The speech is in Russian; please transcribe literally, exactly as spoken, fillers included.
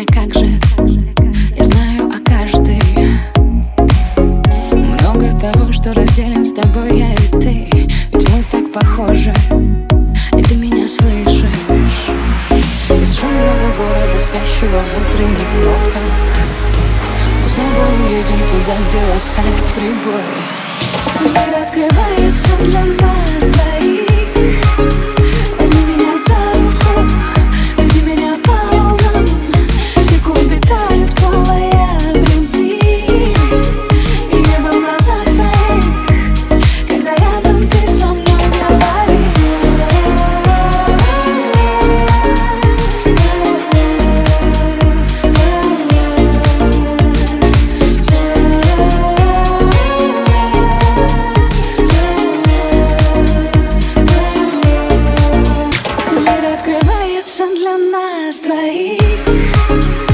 мне как же, я знаю о каждой. Много того, что разделим с тобой я и ты. Ведь мы так похожи, и ты меня слышишь. Из шумного города, спящего в утренних пробках, мы снова уедем туда, где ласкает прибой. Мир открывается для нас двоих. Возьми меня за руку, веди меня по волнам. Секунды тают, плавая в любви. И небо в глазах твоих, когда рядом ты со мной говоришь. Мир открывается для нас двоих.